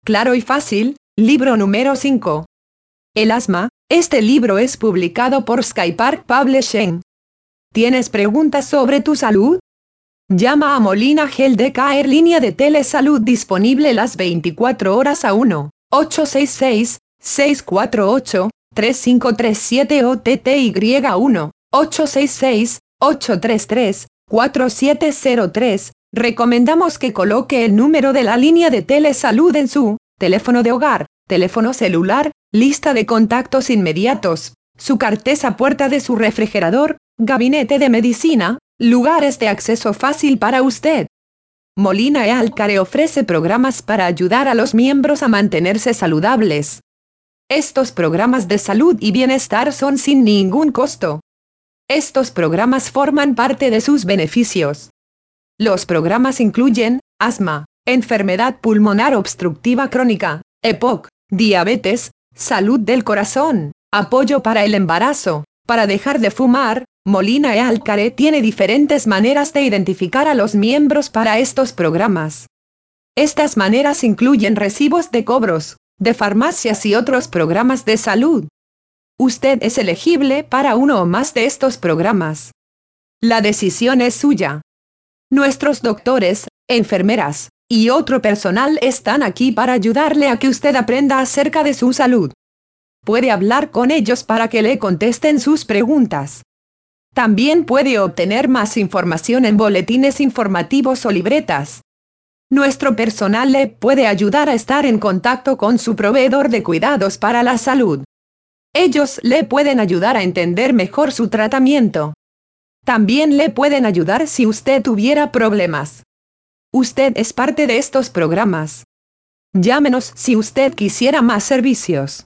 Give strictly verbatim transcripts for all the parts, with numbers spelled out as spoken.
Claro y fácil, libro número cinco. El asma. Este libro es publicado por Skypark Publishing. ¿Tienes preguntas sobre tu salud? Llama a Molina Healthcare, línea de telesalud disponible las veinticuatro horas a uno ocho seis seis, seis cuatro ocho, tres cinco tres siete o T T Y uno ocho seis seis, ocho tres tres, cuatro siete cero tres. Recomendamos que coloque el número de la línea de telesalud en su teléfono de hogar, teléfono celular, lista de contactos inmediatos, su cartesa, puerta de su refrigerador, gabinete de medicina, lugares de acceso fácil para usted. Molina Healthcare ofrece programas para ayudar a los miembros a mantenerse saludables. Estos programas de salud y bienestar son sin ningún costo. Estos programas forman parte de sus beneficios. Los programas incluyen asma, enfermedad pulmonar obstructiva crónica, E P O C, diabetes, salud del corazón, apoyo para el embarazo, para dejar de fumar. Molina Healthcare tiene diferentes maneras de identificar a los miembros para estos programas. Estas maneras incluyen recibos de cobros, de farmacias y otros programas de salud. Usted es elegible para uno o más de estos programas. La decisión es suya. Nuestros doctores, enfermeras y otro personal están aquí para ayudarle a que usted aprenda acerca de su salud. Puede hablar con ellos para que le contesten sus preguntas. También puede obtener más información en boletines informativos o libretas. Nuestro personal le puede ayudar a estar en contacto con su proveedor de cuidados para la salud. Ellos le pueden ayudar a entender mejor su tratamiento. También le pueden ayudar si usted tuviera problemas. Usted es parte de estos programas. Llámenos si usted quisiera más servicios.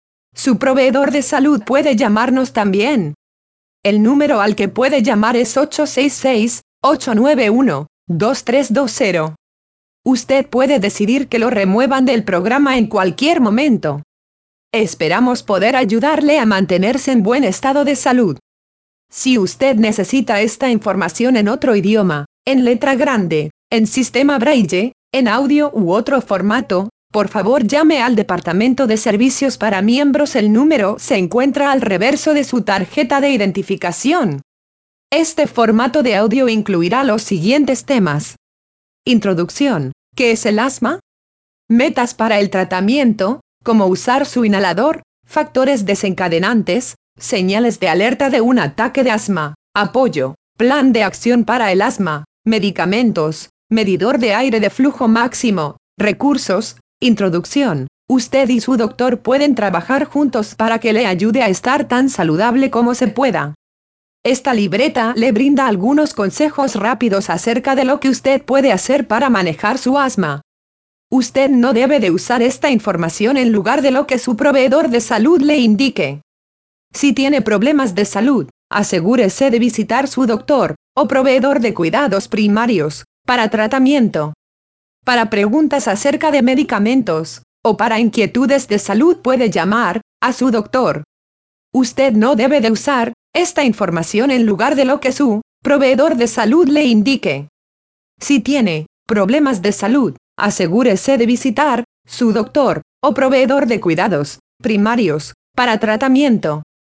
Su proveedor de salud puede llamarnos también. El número al que puede llamar es ocho seis seis, ocho nueve uno, dos tres dos cero. Usted puede decidir que lo remuevan del programa en cualquier momento. Esperamos poder ayudarle a mantenerse en buen estado de salud. Si usted necesita esta información en otro idioma, en letra grande, en sistema Braille, en audio u otro formato, por favor llame al Departamento de Servicios para Miembros. El número se encuentra al reverso de su tarjeta de identificación. Este formato de audio incluirá los siguientes temas. Introducción. ¿Qué es el asma? Metas para el tratamiento, cómo usar su inhalador, factores desencadenantes, señales de alerta de un ataque de asma, apoyo, plan de acción para el asma, medicamentos, medidor de aire de flujo máximo, recursos. Introducción. Usted y su doctor pueden trabajar juntos para que le ayude a estar tan saludable como se pueda. Esta libreta le brinda algunos consejos rápidos acerca de lo que usted puede hacer para manejar su asma. Usted no debe de usar esta información en lugar de lo que su proveedor de salud le indique. Si tiene problemas de salud, asegúrese de visitar su doctor o proveedor de cuidados primarios para tratamiento. Para preguntas acerca de medicamentos o para inquietudes de salud puede llamar a su doctor. Usted no debe de usar esta información en lugar de lo que su proveedor de salud le indique. Si tiene problemas de salud, asegúrese de visitar su doctor o proveedor de cuidados primarios para tratamiento.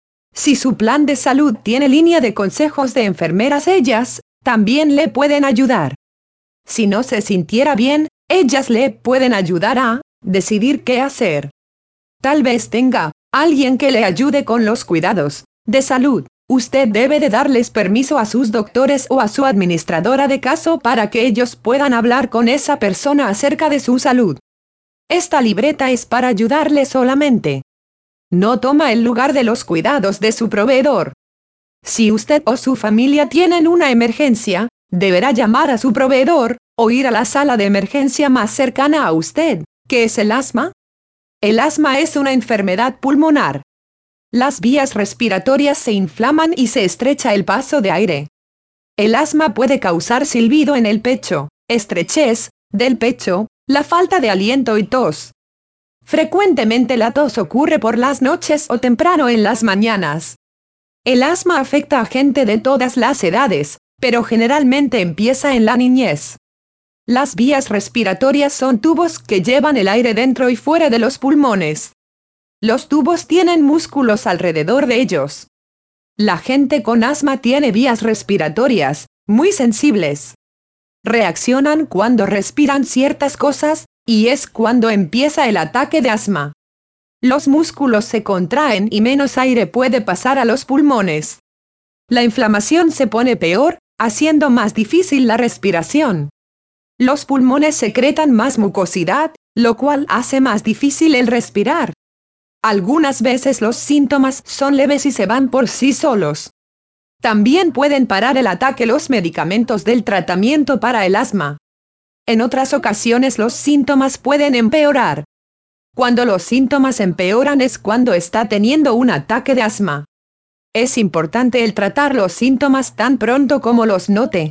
Si su plan de salud tiene línea de consejos de enfermeras, ellas también le pueden ayudar. Si no se sintiera bien, ellas le pueden ayudar a decidir qué hacer. Tal vez tenga alguien que le ayude con los cuidados de salud. Usted debe de darles permiso a sus doctores o a su administradora de caso para que ellos puedan hablar con esa persona acerca de su salud. Esta libreta es para ayudarle solamente. No toma el lugar de los cuidados de su proveedor. Si usted o su familia tienen una emergencia, deberá llamar a su proveedor o ir a la sala de emergencia más cercana a usted. ¿Qué es el asma? El asma es una enfermedad pulmonar. Las vías respiratorias se inflaman y se estrecha el paso de aire. El asma puede causar silbido en el pecho, estrechez del pecho, la falta de aliento y tos. Frecuentemente la tos ocurre por las noches o temprano en las mañanas. El asma afecta a gente de todas las edades, pero generalmente empieza en la niñez. Las vías respiratorias son tubos que llevan el aire dentro y fuera de los pulmones. Los tubos tienen músculos alrededor de ellos. La gente con asma tiene vías respiratorias muy sensibles. Reaccionan cuando respiran ciertas cosas, y es cuando empieza el ataque de asma. Los músculos se contraen y menos aire puede pasar a los pulmones. La inflamación se pone peor, haciendo más difícil la respiración. Los pulmones secretan más mucosidad, lo cual hace más difícil el respirar. Algunas veces los síntomas son leves y se van por sí solos. También pueden parar el ataque los medicamentos del tratamiento para el asma. En otras ocasiones los síntomas pueden empeorar. Cuando los síntomas empeoran es cuando está teniendo un ataque de asma. Es importante el tratar los síntomas tan pronto como los note.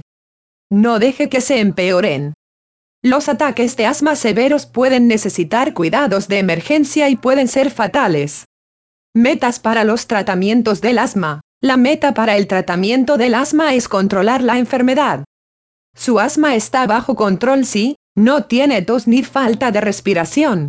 No deje que se empeoren. Los ataques de asma severos pueden necesitar cuidados de emergencia y pueden ser fatales. Metas para los tratamientos del asma. La meta para el tratamiento del asma es controlar la enfermedad. Su asma está bajo control si no tiene tos ni falta de respiración.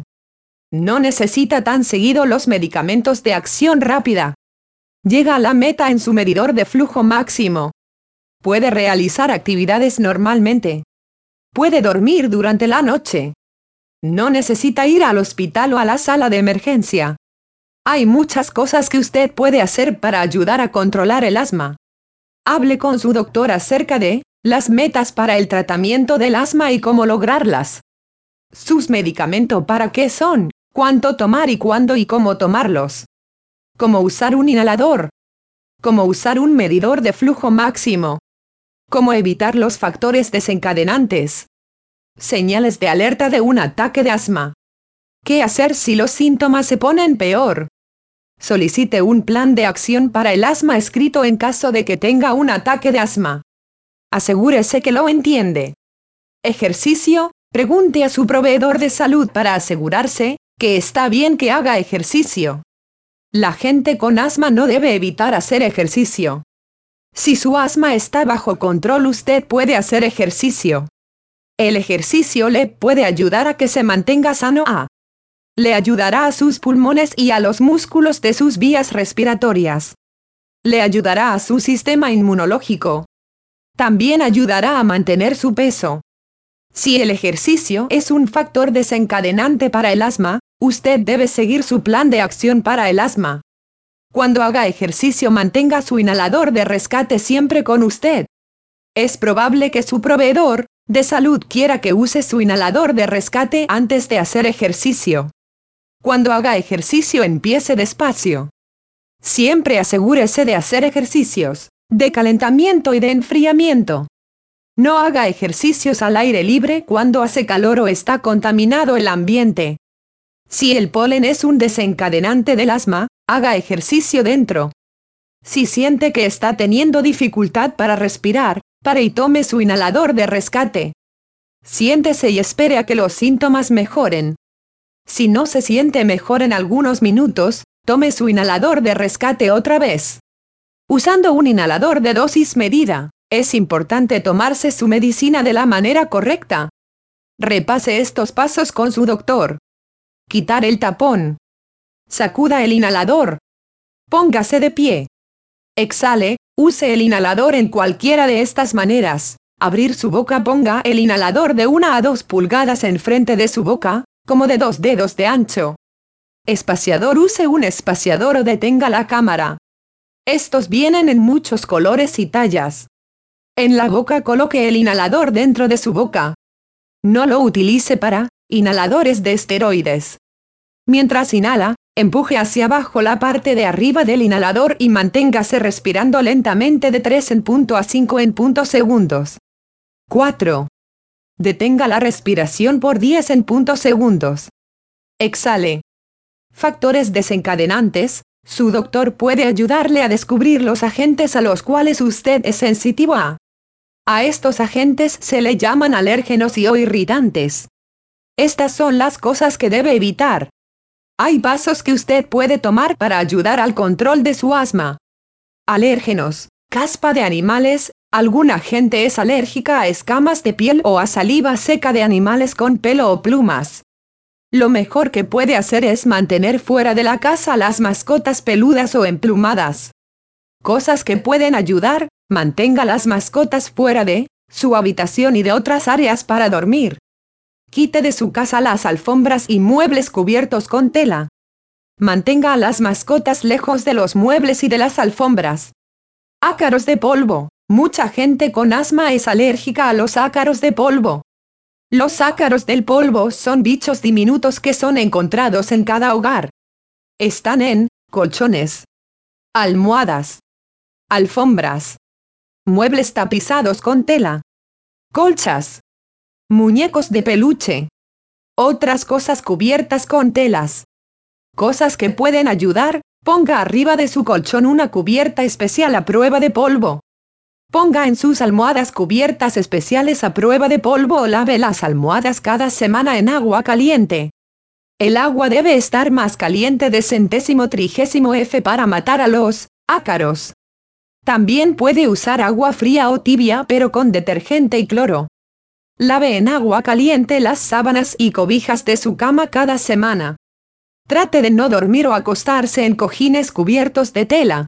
No necesita tan seguido los medicamentos de acción rápida. Llega a la meta en su medidor de flujo máximo. Puede realizar actividades normalmente. Puede dormir durante la noche. No necesita ir al hospital o a la sala de emergencia. Hay muchas cosas que usted puede hacer para ayudar a controlar el asma. Hable con su doctor acerca de las metas para el tratamiento del asma y cómo lograrlas. Sus medicamentos para qué son, cuánto tomar y cuándo y cómo tomarlos. Cómo usar un inhalador. Cómo usar un medidor de flujo máximo. Cómo evitar los factores desencadenantes. Señales de alerta de un ataque de asma. ¿Qué hacer si los síntomas se ponen peor? Solicite un plan de acción para el asma escrito en caso de que tenga un ataque de asma. Asegúrese que lo entiende. Ejercicio. Pregunte a su proveedor de salud para asegurarse que está bien que haga ejercicio. La gente con asma no debe evitar hacer ejercicio. Si su asma está bajo control, usted puede hacer ejercicio. El ejercicio le puede ayudar a que se mantenga sano. A. Le ayudará a sus pulmones y a los músculos de sus vías respiratorias. Le ayudará a su sistema inmunológico. También ayudará a mantener su peso. Si el ejercicio es un factor desencadenante para el asma, usted debe seguir su plan de acción para el asma. Cuando haga ejercicio, mantenga su inhalador de rescate siempre con usted. Es probable que su proveedor de salud quiera que use su inhalador de rescate antes de hacer ejercicio. Cuando haga ejercicio, empiece despacio. Siempre asegúrese de hacer ejercicios de calentamiento y de enfriamiento. No haga ejercicios al aire libre cuando hace calor o está contaminado el ambiente. Si el polen es un desencadenante del asma, haga ejercicio dentro. Si siente que está teniendo dificultad para respirar, pare y tome su inhalador de rescate. Siéntese y espere a que los síntomas mejoren. Si no se siente mejor en algunos minutos, tome su inhalador de rescate otra vez. Usando un inhalador de dosis medida, es importante tomarse su medicina de la manera correcta. Repase estos pasos con su doctor. Quitar el tapón. Sacuda el inhalador. Póngase de pie. Exhale. Use el inhalador en cualquiera de estas maneras. Abrir su boca. Ponga el inhalador de una a dos pulgadas enfrente de su boca, como de dos dedos de ancho. Espaciador. Use un espaciador o detenga la cámara. Estos vienen en muchos colores y tallas. En la boca, coloque el inhalador dentro de su boca. No lo utilice para inhaladores de esteroides. Mientras inhala, empuje hacia abajo la parte de arriba del inhalador y manténgase respirando lentamente de tres en punto a cinco en punto segundos. cuatro. Detenga la respiración por diez en punto segundos. Exhale. Factores desencadenantes. Su doctor puede ayudarle a descubrir los agentes a los cuales usted es sensitivo a. A estos agentes se le llaman alérgenos y o irritantes. Estas son las cosas que debe evitar. Hay pasos que usted puede tomar para ayudar al control de su asma. Alérgenos. Caspa de animales, Alguna gente es alérgica a escamas de piel o a saliva seca de animales con pelo o plumas. Lo mejor que puede hacer es mantener fuera de la casa las mascotas peludas o emplumadas. Cosas que pueden ayudar: mantenga las mascotas fuera de su habitación y de otras áreas para dormir. Quite de su casa las alfombras y muebles cubiertos con tela. Mantenga a las mascotas lejos de los muebles y de las alfombras. Ácaros de polvo. Mucha gente con asma es alérgica a los ácaros de polvo. Los ácaros del polvo son bichos diminutos que son encontrados en cada hogar. Están en colchones, almohadas, alfombras, muebles tapizados con tela, colchas, muñecos de peluche, otras cosas cubiertas con telas. Cosas que pueden ayudar: ponga arriba de su colchón una cubierta especial a prueba de polvo. Ponga en sus almohadas cubiertas especiales a prueba de polvo o lave las almohadas cada semana en agua caliente. El agua debe estar más caliente de centésimo trigésimo F para matar a los ácaros. También puede usar agua fría o tibia pero con detergente y cloro. Lave en agua caliente las sábanas y cobijas de su cama cada semana. Trate de no dormir o acostarse en cojines cubiertos de tela.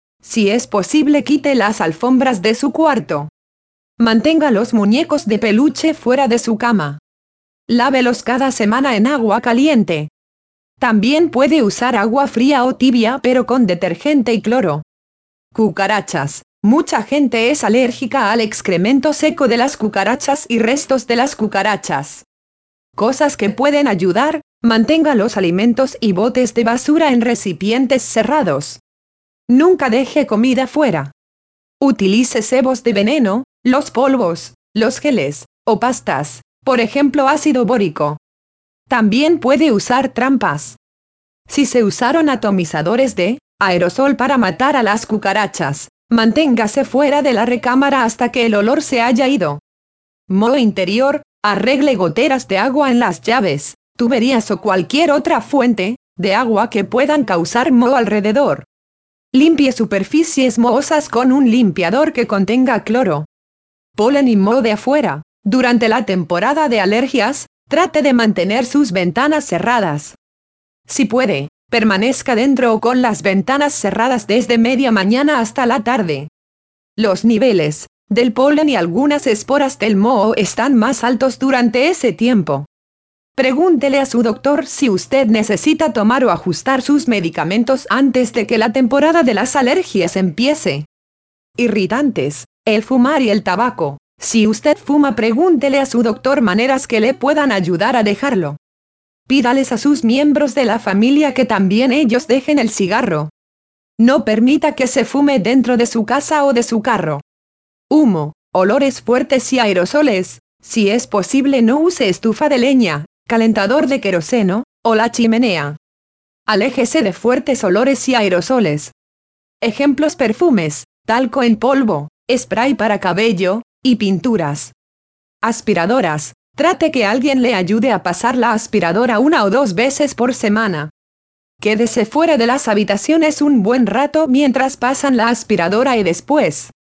Si es posible, quite las alfombras de su cuarto. Mantenga los muñecos de peluche fuera de su cama. Lávelos cada semana en agua caliente. También puede usar agua fría o tibia pero con detergente y cloro. Cucarachas. Mucha gente es alérgica al excremento seco de las cucarachas y restos de las cucarachas. Cosas que pueden ayudar: mantenga los alimentos y botes de basura en recipientes cerrados. Nunca deje comida fuera. Utilice cebos de veneno, los polvos, los geles, o pastas, por ejemplo ácido bórico. También puede usar trampas. Si se usaron atomizadores de aerosol para matar a las cucarachas, manténgase fuera de la recámara hasta que el olor se haya ido. Moho interior. Arregle goteras de agua en las llaves, tuberías o cualquier otra fuente de agua que puedan causar moho alrededor. Limpie superficies mohosas con un limpiador que contenga cloro. Polen y moho de afuera. Durante la temporada de alergias, trate de mantener sus ventanas cerradas. Si puede, permanezca dentro o con las ventanas cerradas desde media mañana hasta la tarde. Los niveles del polen y algunas esporas del moho están más altos durante ese tiempo. Pregúntele a su doctor si usted necesita tomar o ajustar sus medicamentos antes de que la temporada de las alergias empiece. Irritantes. El fumar y el tabaco. Si usted fuma, pregúntele a su doctor maneras que le puedan ayudar a dejarlo. Pídales a sus miembros de la familia que también ellos dejen el cigarro. No permita que se fume dentro de su casa o de su carro. Humo, olores fuertes y aerosoles. Si es posible, no use estufa de leña, calentador de queroseno, o la chimenea. Aléjese de fuertes olores y aerosoles. Ejemplos: perfumes, talco en polvo, spray para cabello, y pinturas. Aspiradoras. Trate que alguien le ayude a pasar la aspiradora una o dos veces por semana. Quédese fuera de las habitaciones un buen rato mientras pasan la aspiradora y después.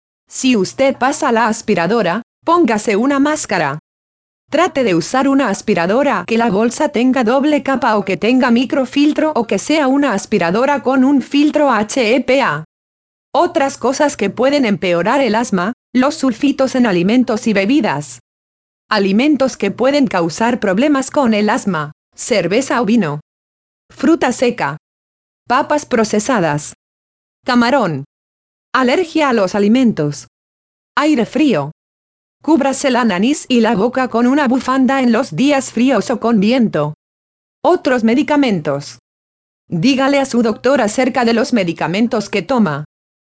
Si usted pasa la aspiradora, póngase una máscara. Trate de usar una aspiradora que la bolsa tenga doble capa o que tenga microfiltro o que sea una aspiradora con un filtro H E P A. Otras cosas que pueden empeorar el asma: los sulfitos en alimentos y bebidas. Alimentos que pueden causar problemas con el asma: cerveza o vino. Fruta seca. Papas procesadas. Camarón. Alergia a los alimentos. Aire frío. Cúbrase la nariz y la boca con una bufanda en los días fríos o con viento. Otros medicamentos. Dígale a su doctor acerca de los medicamentos que toma.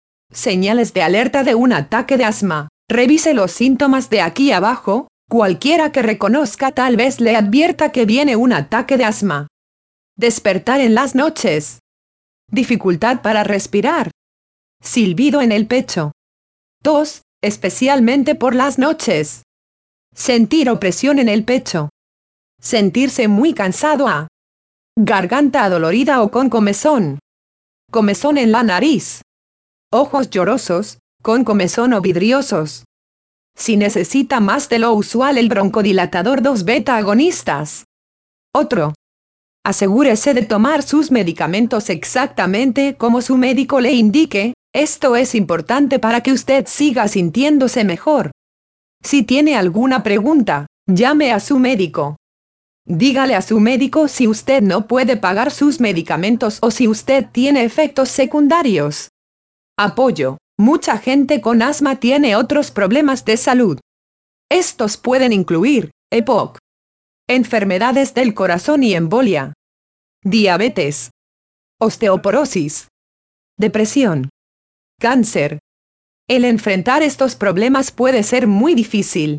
Señales de alerta de un ataque de asma. Revise los síntomas de aquí abajo. Cualquiera que reconozca tal vez le advierta que viene un ataque de asma. Despertar en las noches. Dificultad para respirar. Silbido en el pecho. Tos, especialmente por las noches. Sentir opresión en el pecho. Sentirse muy cansado a. Garganta adolorida o con comezón. Comezón en la nariz. Ojos llorosos, con comezón o vidriosos. Si necesita más de lo usual el broncodilatador dos beta agonistas. Otro. Asegúrese de tomar sus medicamentos exactamente como su médico le indique, esto es importante para que usted siga sintiéndose mejor. Si tiene alguna pregunta, llame a su médico. Dígale a su médico si usted no puede pagar sus medicamentos o si usted tiene efectos secundarios. Apoyo. Mucha gente con asma tiene otros problemas de salud. Estos pueden incluir E P O C, enfermedades del corazón y embolia, diabetes, osteoporosis, depresión, cáncer. El enfrentar estos problemas puede ser muy difícil.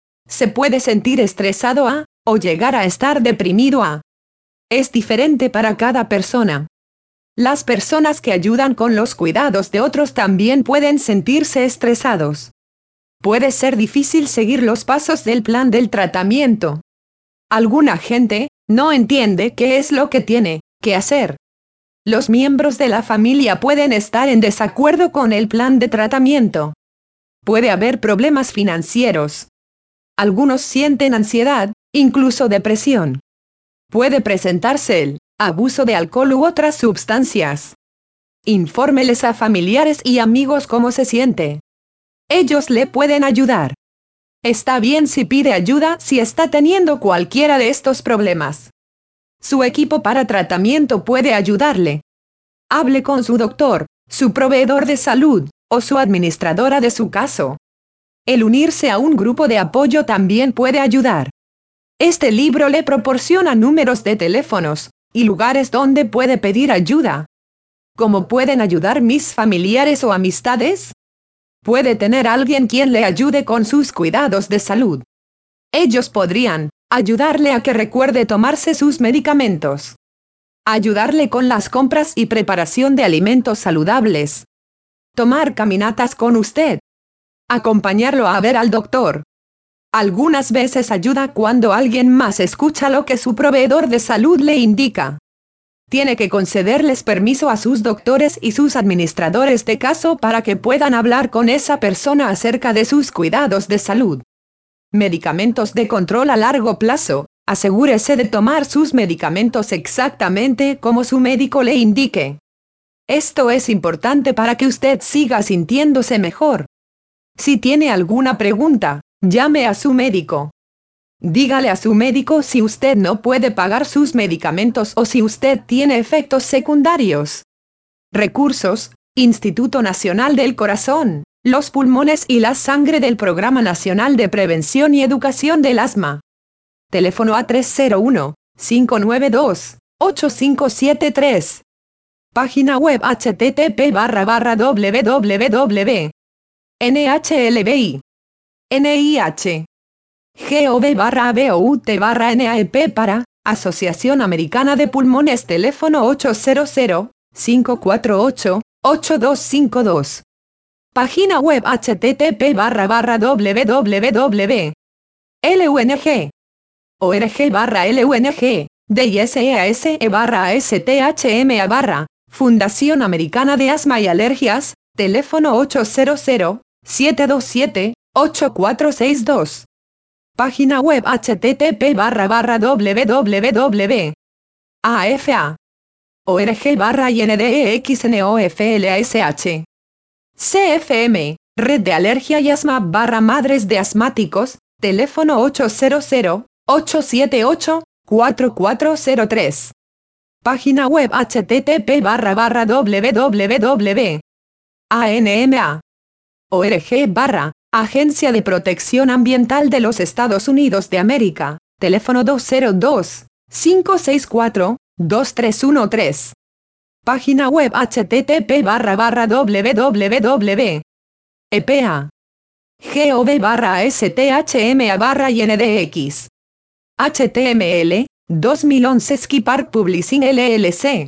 Se puede sentir estresado a, o llegar a estar deprimido a. Es diferente para cada persona. Las personas que ayudan con los cuidados de otros también pueden sentirse estresados. Puede ser difícil seguir los pasos del plan del tratamiento. Alguna gente no entiende qué es lo que tiene que hacer. Los miembros de la familia pueden estar en desacuerdo con el plan de tratamiento. Puede haber problemas financieros. Algunos sienten ansiedad, incluso depresión. Puede presentarse el abuso de alcohol u otras sustancias. Infórmeles a familiares y amigos cómo se siente. Ellos le pueden ayudar. Está bien si pide ayuda si está teniendo cualquiera de estos problemas. Su equipo para tratamiento puede ayudarle. Hable con su doctor, su proveedor de salud, o su administradora de su caso. El unirse a un grupo de apoyo también puede ayudar. Este libro le proporciona números de teléfonos y lugares donde puede pedir ayuda. ¿Cómo pueden ayudar mis familiares o amistades? Puede tener alguien quien le ayude con sus cuidados de salud. Ellos podrían ayudarle a que recuerde tomarse sus medicamentos. Ayudarle con las compras y preparación de alimentos saludables. Tomar caminatas con usted. Acompañarlo a ver al doctor. Algunas veces ayuda cuando alguien más escucha lo que su proveedor de salud le indica. Tiene que concederles permiso a sus doctores y sus administradores de caso para que puedan hablar con esa persona acerca de sus cuidados de salud. Medicamentos de control a largo plazo. Asegúrese de tomar sus medicamentos exactamente como su médico le indique. Esto es importante para que usted siga sintiéndose mejor. Si tiene alguna pregunta, llame a su médico. Dígale a su médico si usted no puede pagar sus medicamentos o si usted tiene efectos secundarios. Recursos: Instituto Nacional del Corazón, los Pulmones y la Sangre del Programa Nacional de Prevención y Educación del Asma. Teléfono a tres cero uno, cinco nueve dos, ocho cinco siete tres. Página web http barra barra www. NHLBI. NIH. gov barra bout barra NAEP para Asociación Americana de Pulmones. Teléfono ocho cero cero, cinco cuatro ocho, ocho dos cinco dos. Página web http barra barra www. LUNG. org barra LUNG. DISEASE barra ASTHMA barra Fundación Americana de Asma y Alergias. Teléfono ocho cero cero, siete dos siete, ocho cuatro seis dos. Página web http barra barra www. AFA. org barra INDEXNOFLASH. CFM, Red de Alergia y Asma barra Madres de Asmáticos. Teléfono ocho cero cero, ocho siete ocho, cuatro cuatro cero tres. Página web http barra barra www. ANMA. org barra Agencia de Protección Ambiental de los Estados Unidos de América. Teléfono dos cero dos, cinco seis cuatro, dos tres uno tres. Página web http barra barra www. EPA. gov barra STHMA barra INDX. H T M L, dos mil once Ski Park Publishing L L C.